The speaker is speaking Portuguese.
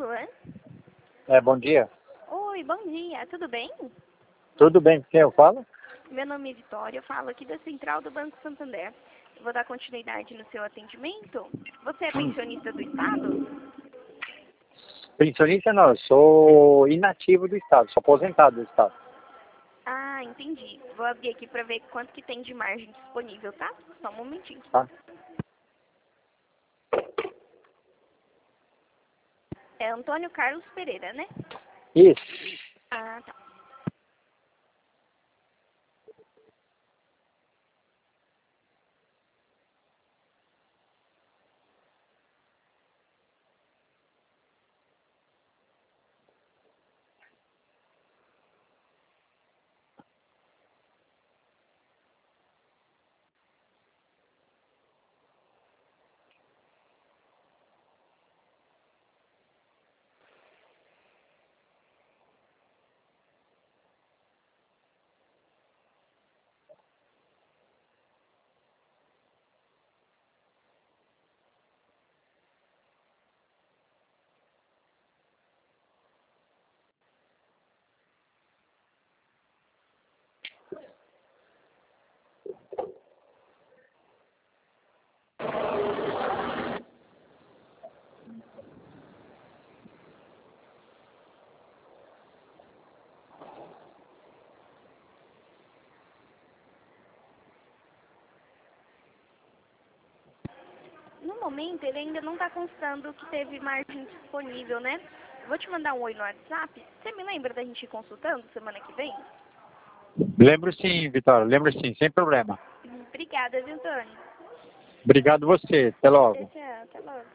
Luan? Bom dia. Oi, bom dia. Tudo bem? Tudo bem com quem eu falo? Meu nome é Vitória, eu falo aqui da Central do Banco Santander. Eu vou dar continuidade no seu atendimento. Você é pensionista do Estado? Pensionista não, eu sou inativo do Estado, sou aposentado do Estado. Ah, entendi. Vou abrir aqui para ver quanto que tem de margem disponível, tá? Só um momentinho. Tá? É Antônio Carlos Pereira, né? Isso. Ah, tá. No momento, ele ainda não está constando que teve margem disponível, né? Vou te mandar um oi no WhatsApp. Você me lembra da gente ir consultando semana que vem? Lembro sim, Vitória, lembro sim, sem problema. Obrigada, viu, Antônio? Obrigado você, até logo. Tchau, até logo.